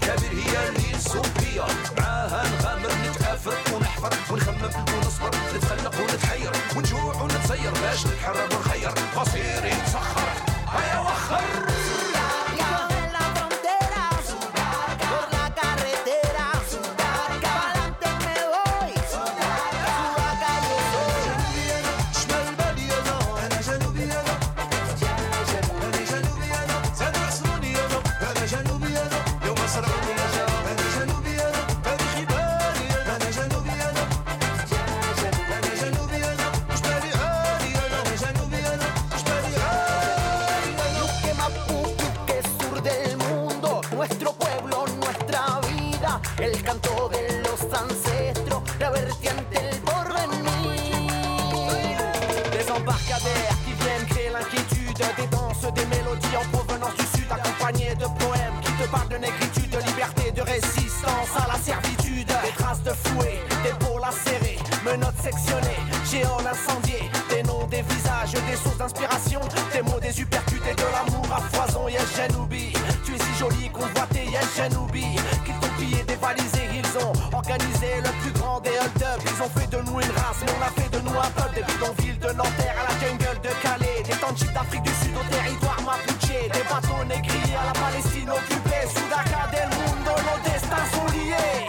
الكبير هي اللي نسوق فيا معاها نغامر نتعافر ونحفر ونخمم ونصبر نتخلق ونتحير ونجوع ونتسير باش نتحرر ونخير مصيري نسخر هيا وخر el canto de los ancestros, la vertiente, el porvenir. Des embarcadères qui viennent créer l'inquiétude, des danses, des mélodies en provenance du sud, accompagnées de poèmes qui te parlent de négritude, de liberté, de résistance à la servitude. Des traces de fouet, des peaux lacérées, menottes sectionnées, géants incendiés, des noms, des visages, des sources d'inspiration, des mots, des uppercuts et de l'amour à foison. Yes, Janoubi, tu es si jolie, convoitée, yes, Janoubi. Dévalisé, ils ont organisé le plus grand des hold-up. Ils ont fait de nous une race, mais on a fait de nous un peuple. Des bidonvilles de Nanterre à la jungle de Calais, des townships d'Afrique du Sud au territoire mapuche, des bateaux négriers à la Palestine occupée. Sudaca del mundo, nos destins sont liés.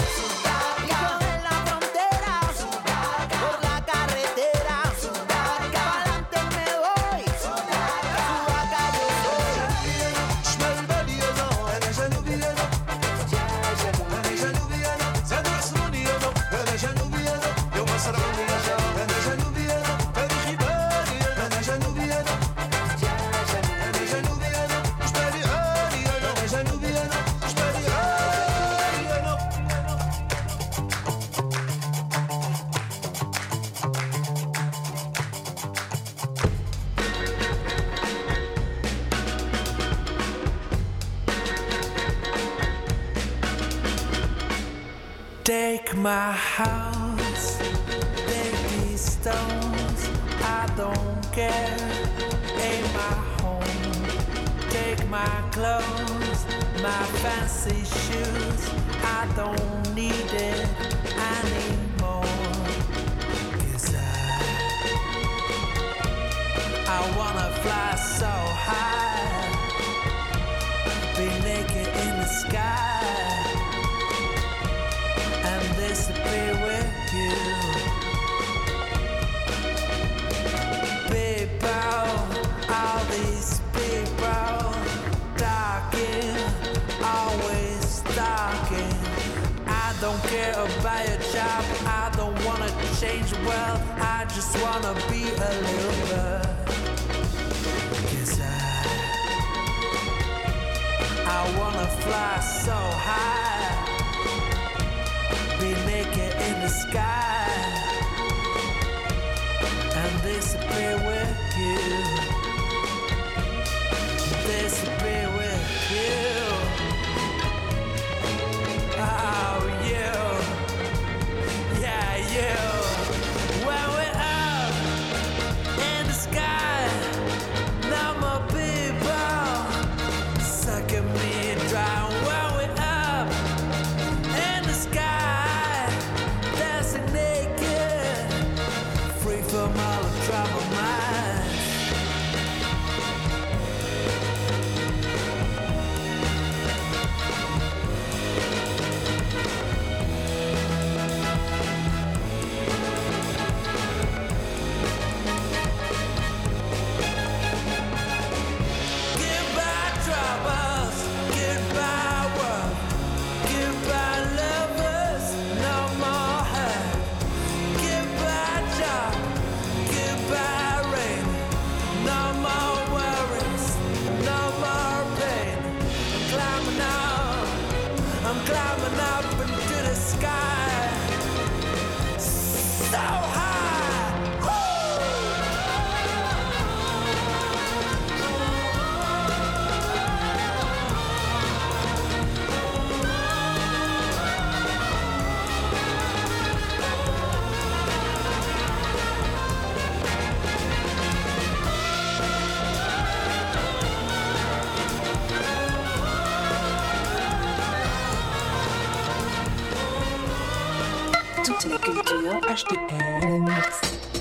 Take my house, take these stones, I don't care. Ain't my home, take my clothes, my fancy shoes, I don't need it anymore. 'Cause I wanna fly so high, be naked in the sky, disappear with you. People, all these people, talking, always talking. I don't care about your job, I don't wanna change the world, I just wanna be a little bird. 'Cause I wanna fly so high, be naked in the sky and disappear with you, disappear with you. Oh, you, yeah, you. When we're up in the sky, no more people sucking me dry. When we're up in the sky, dancing naked, free from all the trouble, my Toutes les cultures, HTL Mix.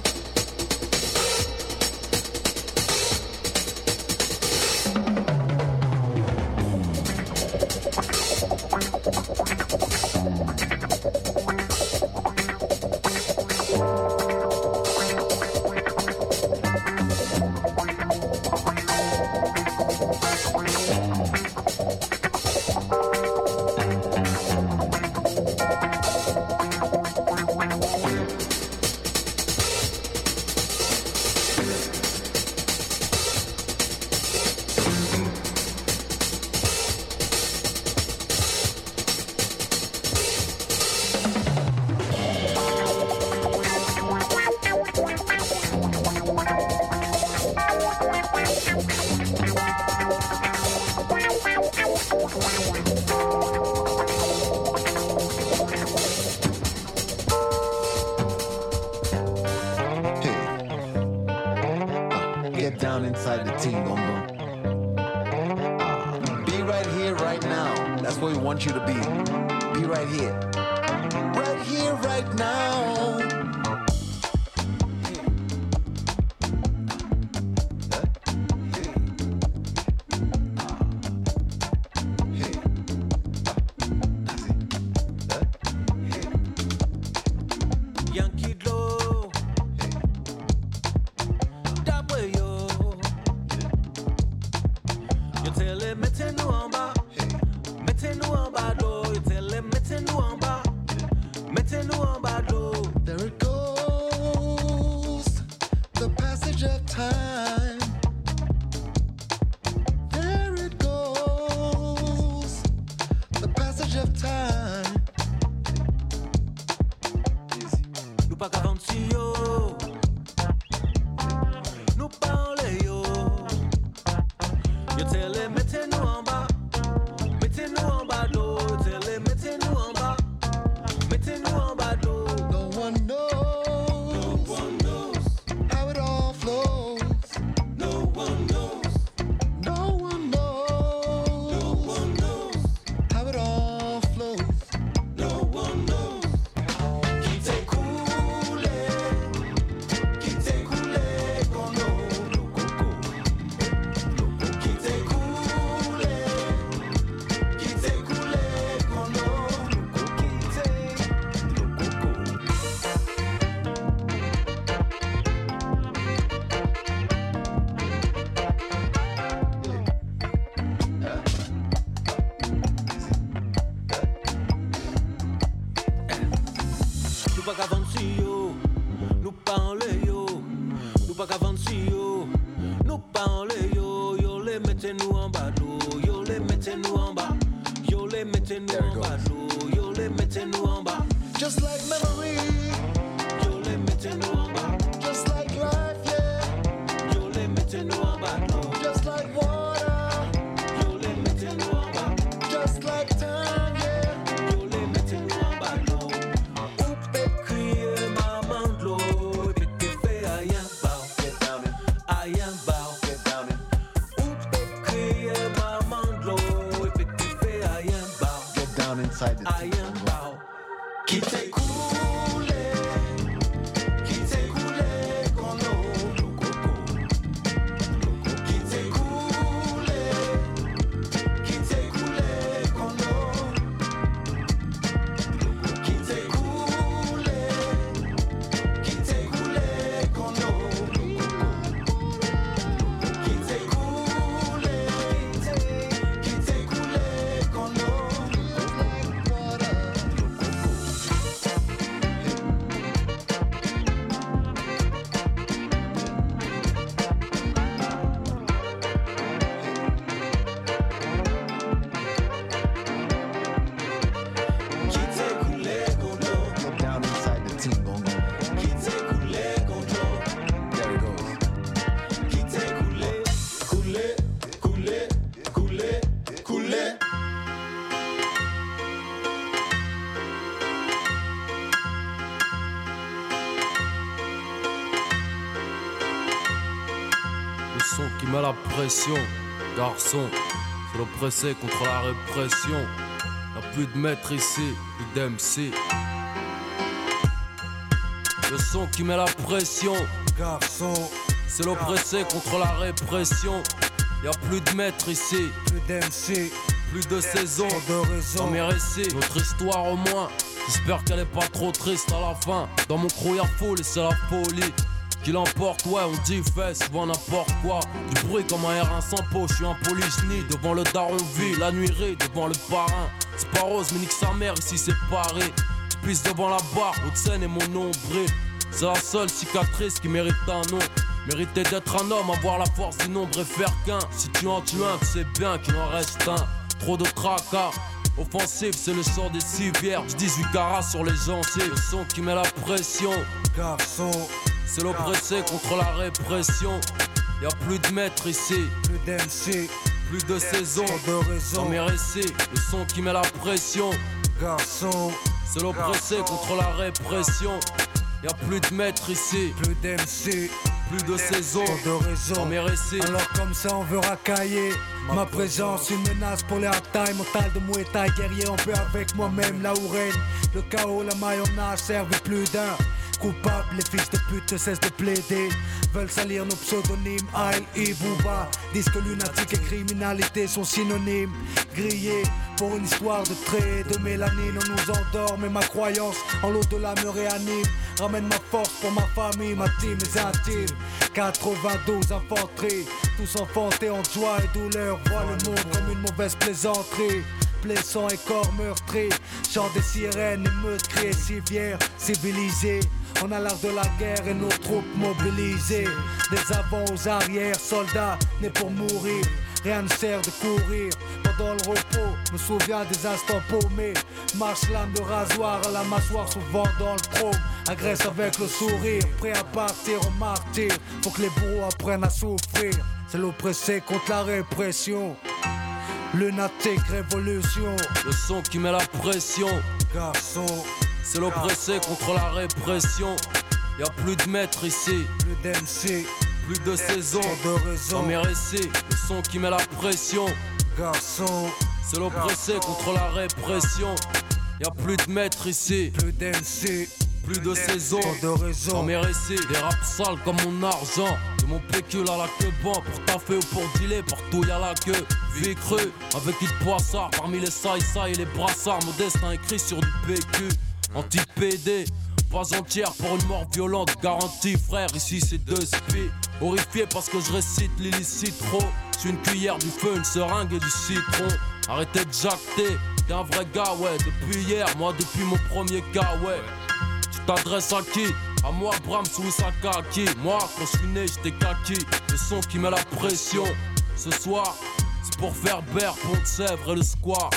Qui met la pression, garçon, c'est l'oppressé contre la répression. Y'a plus de maître ici, plus d'MC. Le son qui met la pression. Garçon, c'est l'oppressé contre la répression. Y'a plus de maître ici, plus d'MC, plus de saison. Dans mes récits, notre histoire au moins. J'espère qu'elle est pas trop triste à la fin. Dans mon crew y'a foule et c'est la folie qui l'emporte, ouais, on dit fait souvent n'importe quoi. Du bruit comme un R1 sans peau, j'suis un polychnie. Devant le daron vie, la nuiserie devant le parrain. C'est pas rose, mais nique sa mère, ici c'est Paris. J'pisse devant la barre, Haute-Seine et mon nombril. C'est la seule cicatrice qui mérite un nom. Mériter d'être un homme, avoir la force du nombre et faire qu'un. Si tu en tues un, tu sais bien qu'il en reste un. Trop de tracas, offensif, c'est le sort des civières. Du 18 carats sur les gencives, le son qui met la pression. Garçon, c'est l'oppressé contre la répression. Y'a plus de maître ici, plus d'MC, plus de saison. Dans mes récits, le son qui met la pression. Garçon, c'est l'oppressé contre la répression. Y'a plus de maître ici, plus d'MC, plus de saison. Dans mes récits. Alors comme ça on veut racailler. Ma présence une menace pour les hard-time. Mental de Muay Thai, guerrier en paix avec moi-même. Là où règne le chaos, la mayonnaise servi plus d'un. Coupables, les fils de pute ne cessent de plaider. Veulent salir nos pseudonymes, Aïe et Bouba. Disent que lunatique et criminalité sont synonymes. Grillés pour une histoire de traits, de mélanine. On nous endort, mais ma croyance en l'au-delà me réanime. Ramène ma force pour ma famille, ma team, mes intimes. 92 infanteries, tous enfantés en joie et douleur. Voient le monde comme une mauvaise plaisanterie. Blessants et corps meurtris, chant des sirènes, émeutes, cris et civières civilisés. On a l'art de la guerre et nos troupes mobilisées. Des avants aux arrières, soldats nés pour mourir. Rien ne sert de courir pendant le repos. Me souviens des instants paumés. Marche lame de rasoir à la mâchoire, souvent dans le trône. Agresse avec le sourire, prêt à partir en martyr. Faut que les bourreaux apprennent à souffrir. C'est l'oppressé contre la répression. Lunatique révolution. Le son qui met la pression. Garçon, c'est l'oppressé contre la répression. Y'a plus de maître ici, plus d'MC, plus de saison. Dans mes récits, le son qui met la pression. Garçon, c'est l'oppressé contre la répression. Y'a plus de maître ici, plus d'MC, plus de saison. Dans mes récits, des raps sales comme mon argent. De mon pécule à la queue ban, pour taffer ou pour dealer, partout y'a la queue. Vie crue, avec une poissard, parmi les saïs et les brassards. Modestin écrit sur du PQ, anti-PD. Pas entière pour une mort violente, garantie frère, ici c'est deux spies. Horrifié parce que je récite l'illicite trop. J'suis une cuillère du feu, une seringue et du citron. Arrêtez de jacter, t'es un vrai gars ouais. Depuis hier, moi depuis mon premier cas ouais. Tu t'adresses à qui? À moi Bram sous Sakaki. Moi quand je suis né j'étais kaki. Le son qui met la pression. Ce soir c'est pour faire Berre, Pont-de-Sèvres et le square.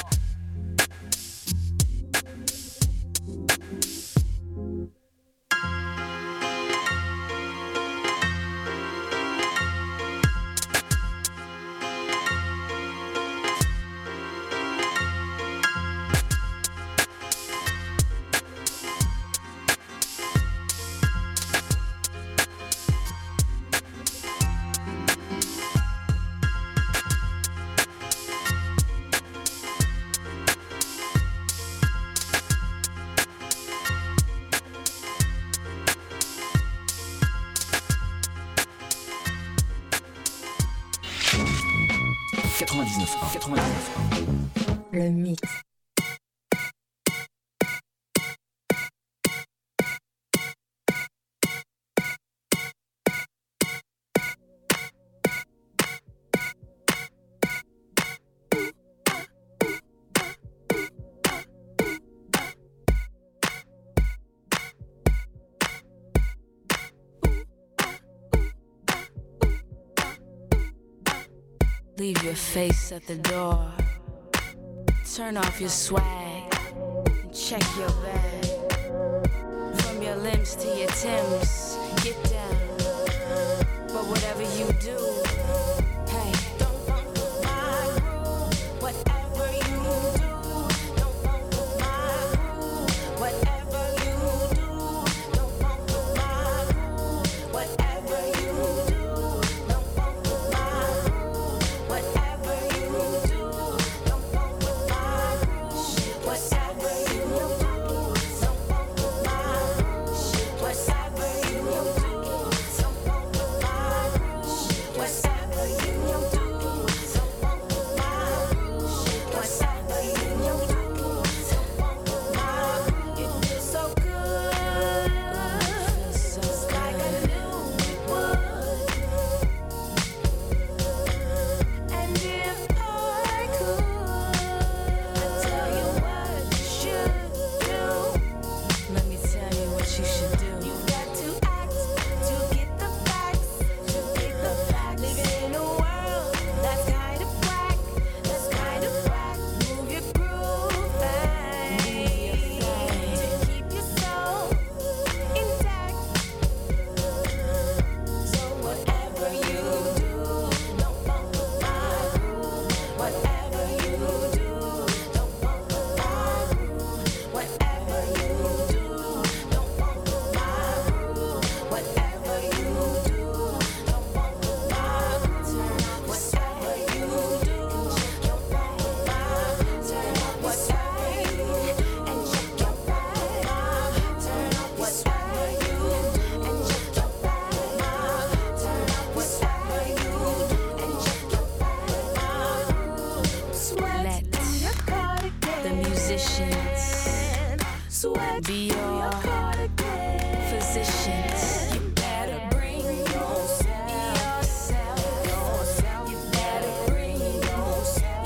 Le mix. Leave your face at the door. Turn off your swag and check your bag. From your limbs to your Timbs, get down. But whatever you do, hey, don't fuck with my crew. Whatever you do, don't fuck with my crew. Whatever you do, don't fuck with my crew. Whatever you do, don't fuck with my crew. Whatever you do, don't fuck with my crew. Whatever you do, don't fuck with my crew. Whatever be your physicians. You better bring yourself. You better bring yourself.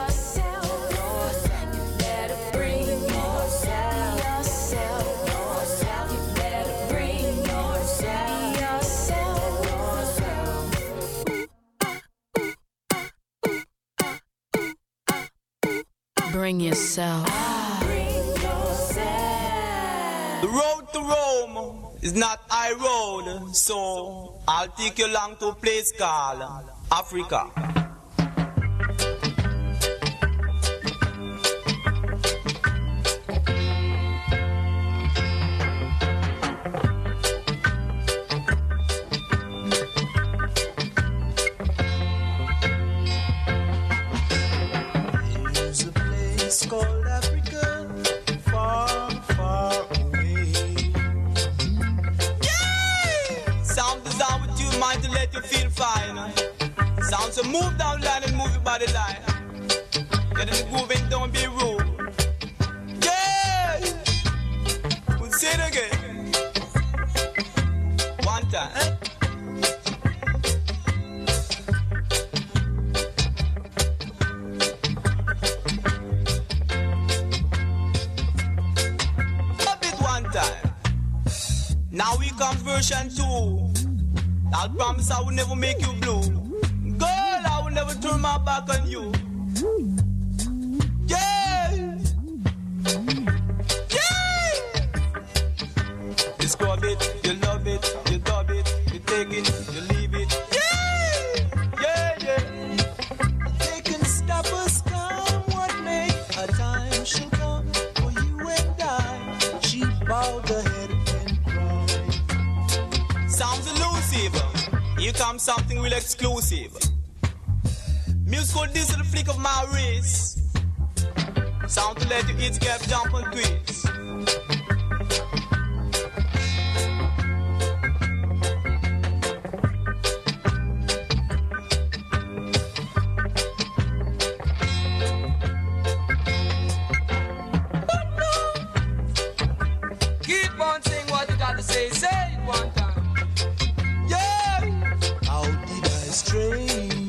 You better bring yourself. You better bring yourself. Bring yourself. The road to Rome is not high road, so I'll take you along to a place called Africa. There's a place called Africa, far, far away. Sound is down with you, mind to let you feel fine. Sound so move down line and move your body line. Get in the groove and don't be rude. Yeah! We'll say it again. One time. Now we comes version 2. I'll promise I will never make you blue. Girl, I will never turn my back on you. Yeah! Yeah! You scrub it, you love it, you dub it, you take it, you leave it. Yeah! Yeah, yeah. They can stop us, come what may. A time shall come for you and I. She bowed her head and cried. Sounds elusive. Here comes something real exclusive. Musical, this is the flick of my wrist. Sound to let you eat, get jump and twist. Keep on saying what you got to say. Say it one time. Yeah! How did I stray?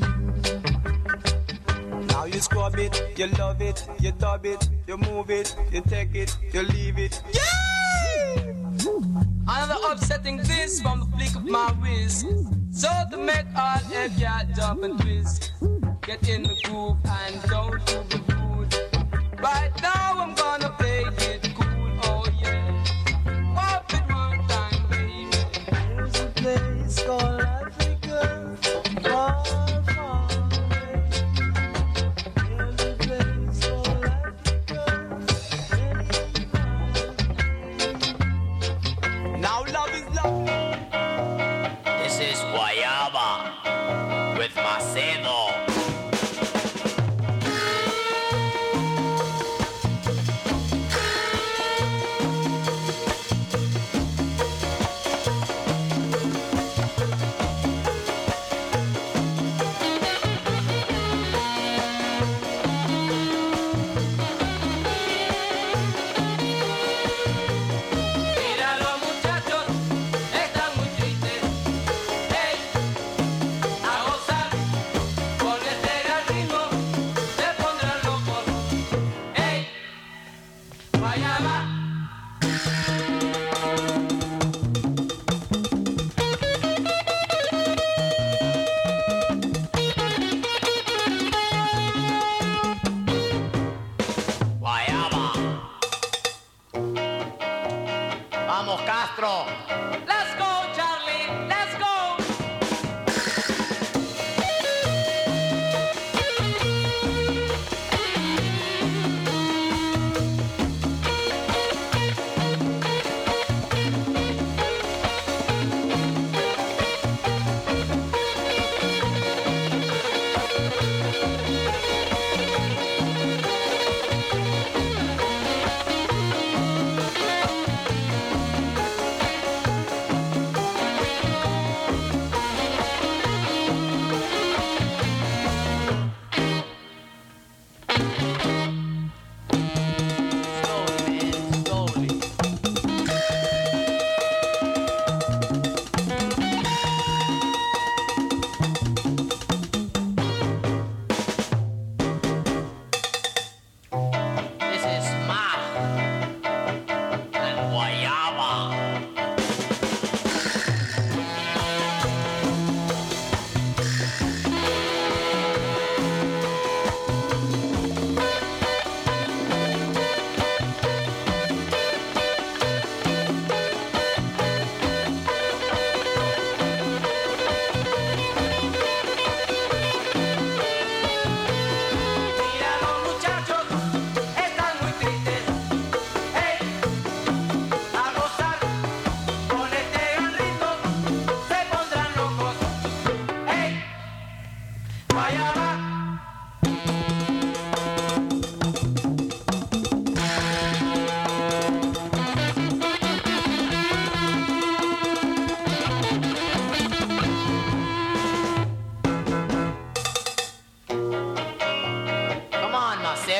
Now you scrub it, you love it, you dub it, you move it, you take it, you leave it. Yeah! Another upsetting twist from the flick of my wrist. So to make all head cat jump and twist. Get in the groove and don't do the rude. Right now I'm gonna play it cool, oh yeah. Pop it one time, baby. There's a place called Africa, far, far away. There's a place called Africa, many miles. Now love is love. This is Guayaba with Macedo. Mira los muchachos, están muy tristes. Hey, a gozar con este gran ritmo, se pondrán locos. Hey, Guayaba. Guayaba. Vamos, Castro. Let's go, Charlie, let's go.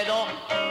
Macedo.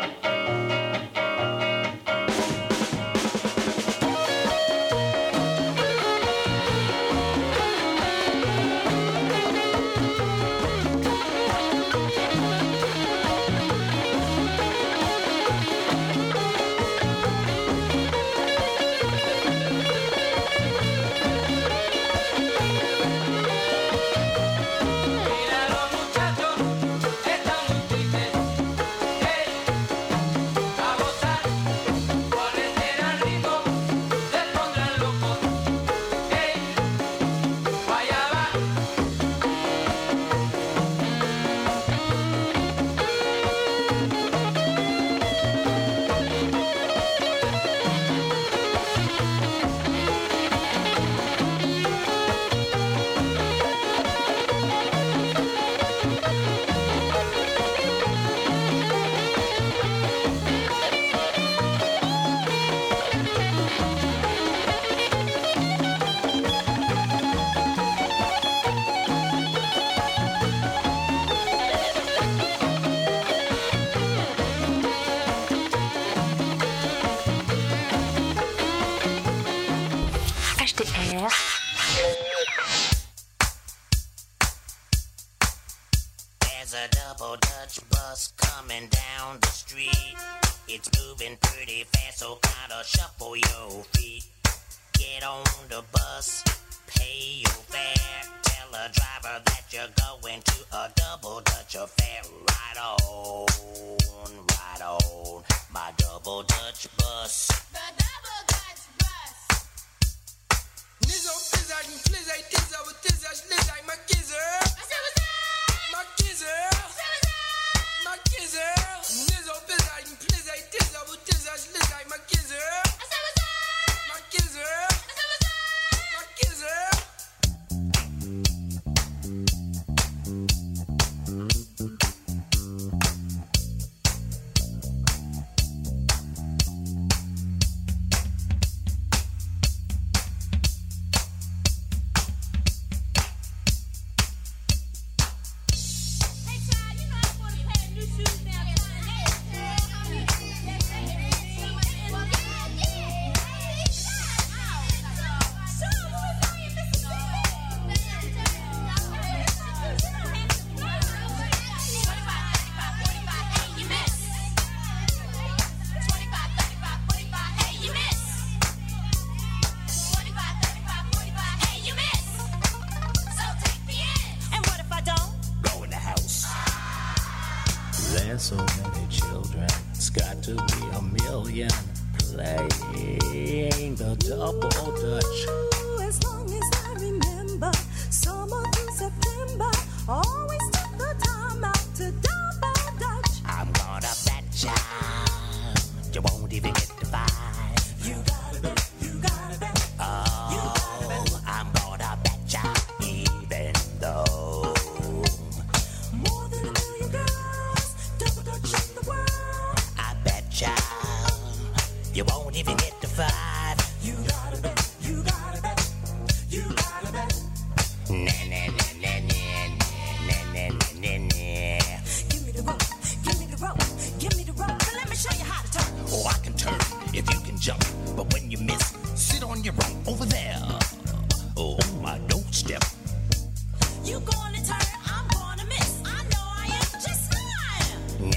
There's a double Dutch bus coming down the street. It's moving pretty fast, so gotta shuffle your feet. Get on the bus, pay your fare. Tell the driver that you're going to a double Dutch affair. Right on, my double Dutch bus. The double Dutch bus. Nizzo, pizzazz, plizzazz, tizzazz, tizzazz, lizzazz, my kizzer. My kizzer. My kizzer. Nizzo, pizzazz, plizzazz, tizzazz, tizzazz, lizzazz, my kizzer. My kizzer. My kizzer. There's so many children, it's got to be a million playing the double Dutch. As long as I remember, summer through September, always took the time out to double Dutch. I'm gonna bet you won't even get the five. You gotta bet, you gotta bet. Oh, you gotta bet. I'm gonna bet even though more than a million girls, double Dutch in the world. I bet you won't even get the five. You gotta bet, you gotta bet, you gotta bet. Nah. Give me the rope, give me the rope, give me the rope, and let me show you how to turn. Oh, I can turn if you can jump, but when you miss, sit on your right over there. Oh, on my doorstep. You gonna turn, I'm gonna miss. I know I am just fine.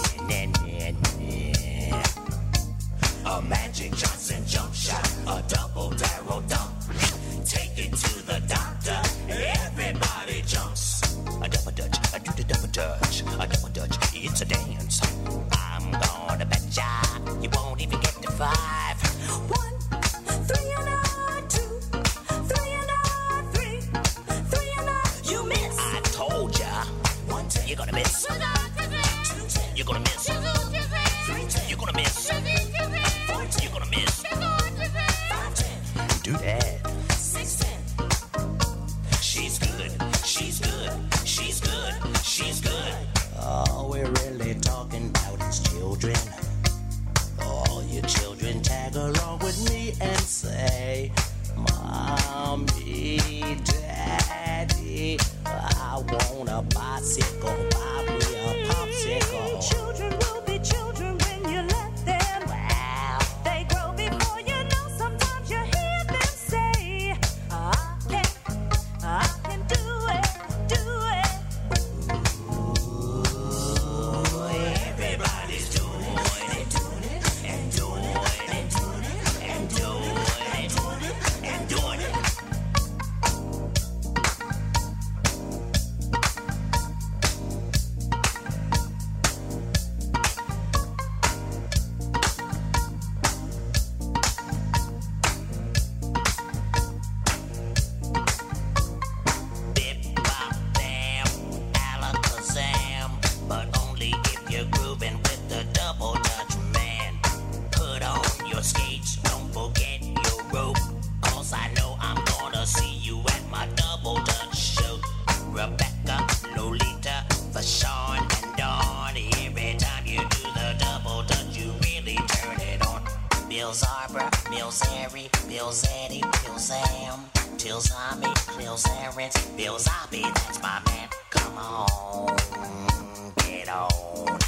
A Magic Johnson jump shot, a double barrel dunk. Take it to the doctor, everybody jumps. A double Dutch, I do the double Dutch. A double Dutch, it's a dance. I'm gonna bet you won't even get to five. 1, 3 and a 2, 3 and a 3, 3 and a. You miss. I told ya. 1, 10. You're gonna miss. 2, 10. You're gonna miss. 3, 10. You're gonna miss. 4, 10. You're gonna miss. 5, 10. Do that. 6, 10. She's good. She's good. She's good. She's good. All we're really talking about is children. All you children tag along with me and say, Mommy, Daddy, I want a bicycle. Buy me a popsicle. Children will be Mills Arbor, Mills Airy, Mills Eddie, Mills Am, Tills Ami, Mills Aaron, Mills Oppie, that's my man. Come on, get on